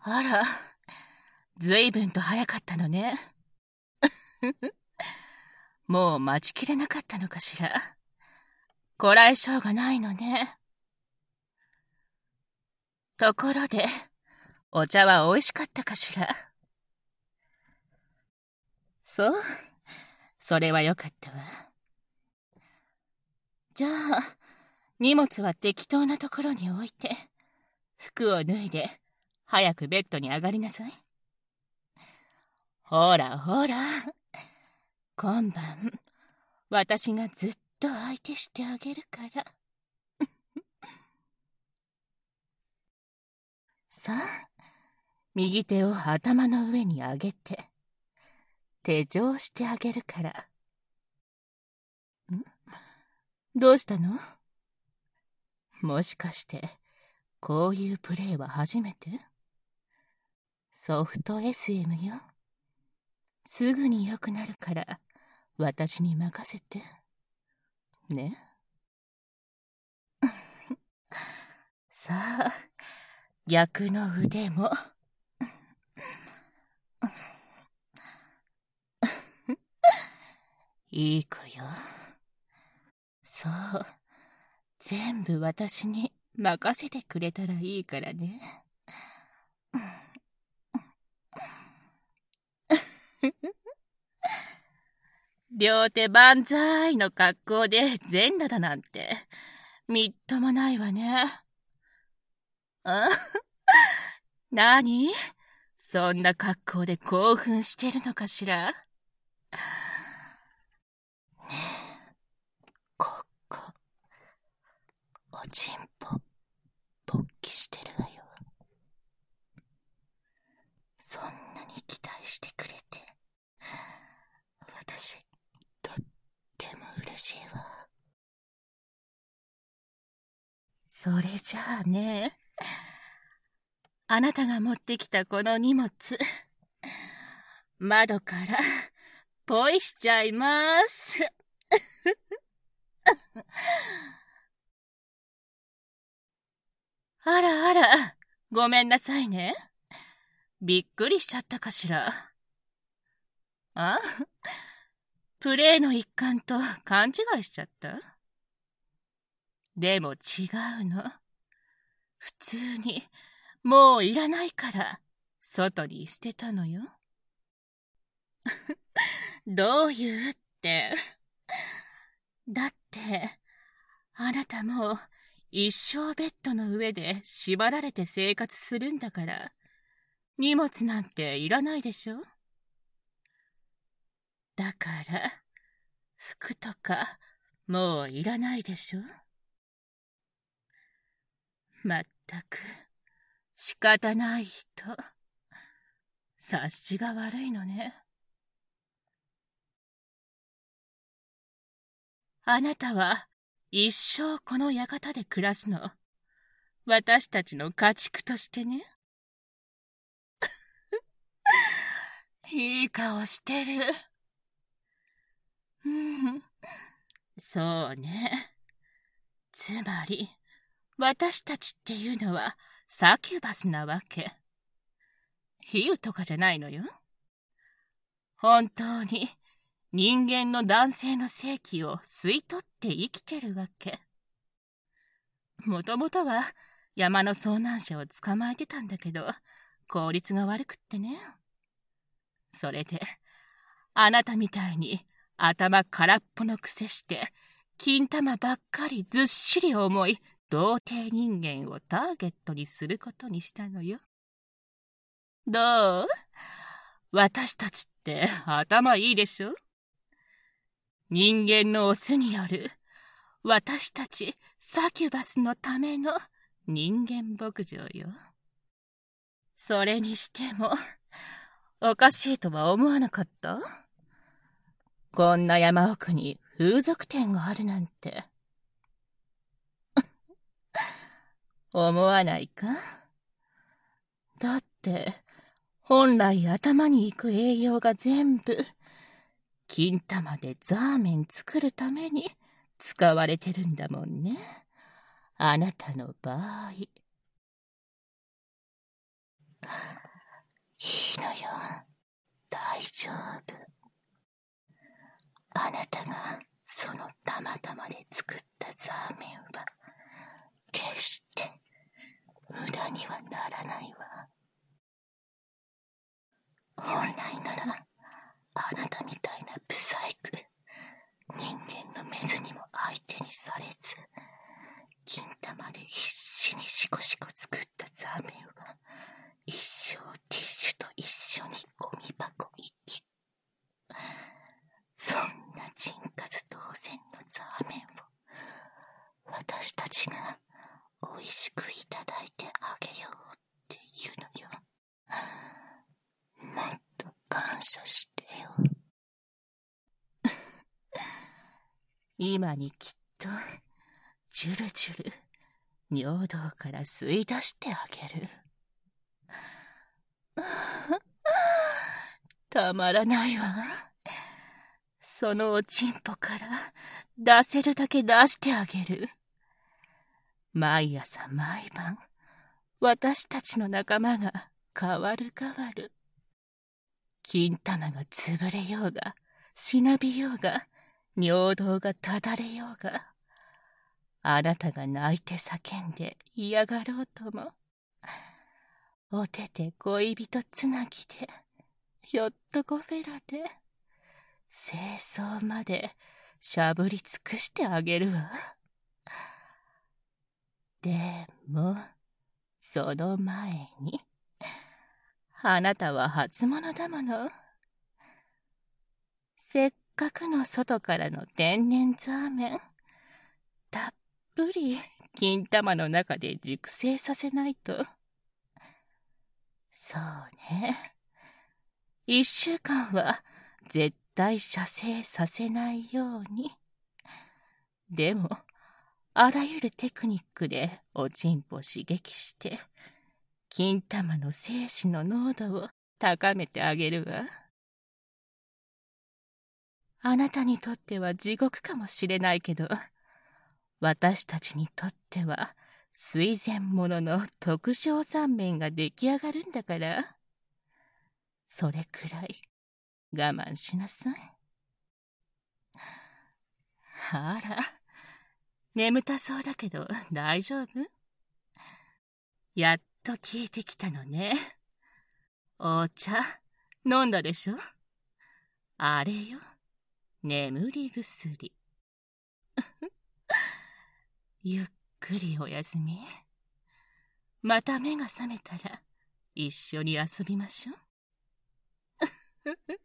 あら、ずいぶんと早かったのね。もう待ちきれなかったのかしら。こらえ性がないのね。ところで、お茶は美味しかったかしら。そう、それはよかったわ。じゃあ、荷物は適当なところに置いて、服を脱いで、早くベッドに上がりなさい。ほらほら、今晩、私がずっと相手してあげるから。さあ、右手を頭の上に上げて、手錠してあげるから。どうしたの？もしかして、こういうプレイは初めて？ソフト SM よ。すぐに良くなるから、私に任せて。ね。さあ、逆の腕も。いい子よ。そう、全部私に任せてくれたらいいからね。両手万歳の格好で全裸だなんて、みっともないわね。あなに？そんな格好で興奮してるのかしら？ねえ、ここ、おちんぽ、勃起してるわよ。そんなに期待してくれて、私、とっても嬉しいわ。それじゃあね、あなたが持ってきたこの荷物、窓からポイしちゃいます。あらあら、ごめんなさいね。びっくりしちゃったかしら。あ？プレイの一環と勘違いしちゃった？でも違うの。普通に、もういらないから、外に捨てたのよ。どういうって。だって、あなたも一生ベッドの上で縛られて生活するんだから、荷物なんていらないでしょ？だから、服とかもういらないでしょ？まったく、仕方ない人。察しが悪いのね。あなたは一生この館で暮らすの。私たちの家畜としてね。いい顔してる。うん、そうね。つまり、私たちっていうのはサキュバスなわけ。比喩とかじゃないのよ。本当に人間の男性の性器を吸い取って生きてるわけ。もともとは山の遭難者を捕まえてたんだけど、効率が悪くってね。それで、あなたみたいに頭空っぽのくせして、金玉ばっかりずっしり重い童貞人間をターゲットにすることにしたのよ。どう？私たちって頭いいでしょ？人間のオスによる私たちサキュバスのための人間牧場よ。それにしてもおかしいとは思わなかった？こんな山奥に風俗店があるなんて。思わないか？だって、本来頭に行く栄養が全部、金玉でザーメン作るために使われてるんだもんね。あなたの場合。 よ。大丈夫。あなたがそのたまたまで作ったザーメンは決して無駄にはならないわ。本来ならあなたみたいなブサイク、人間のメスにも相手にされず、金玉で必死にシコシコ作ったザーメンは一生ティッシュと一緒にゴミ箱行き、そんな人格同然のザーメンを私たちが美味しくいただいてあげようっていうのよ。もっと感謝してよ。今にきっとジュルジュル尿道から吸い出してあげる。たまらないわ。そのおちんぽから出せるだけ出してあげる。毎朝毎晩、私たちの仲間が変わる変わる。金玉が潰れようが、しなびようが、尿道がただれようが、あなたが泣いて叫んで嫌がろうとも、お手で恋人つなぎで、ひょっとこフェラで、清掃までしゃぶり尽くしてあげるわ。でも、その前に、あなたは初物だもの。せっかくの外からの天然ザーメン、たっぷり金玉の中で熟成させないと。そうね。1週間は絶対射精させないように。でも、あらゆるテクニックでおちんぽ刺激して、金玉の精子の濃度を高めてあげるわ。あなたにとっては地獄かもしれないけど、私たちにとっては垂涎ものの特上三面が出来上がるんだから、それくらい我慢しなさい。あら、眠たそうだけど大丈夫？やっと聞いてきたのね。お茶飲んだでしょ？あれよ、眠り薬。ゆっくりおやすみ。また目が覚めたら一緒に遊びましょう。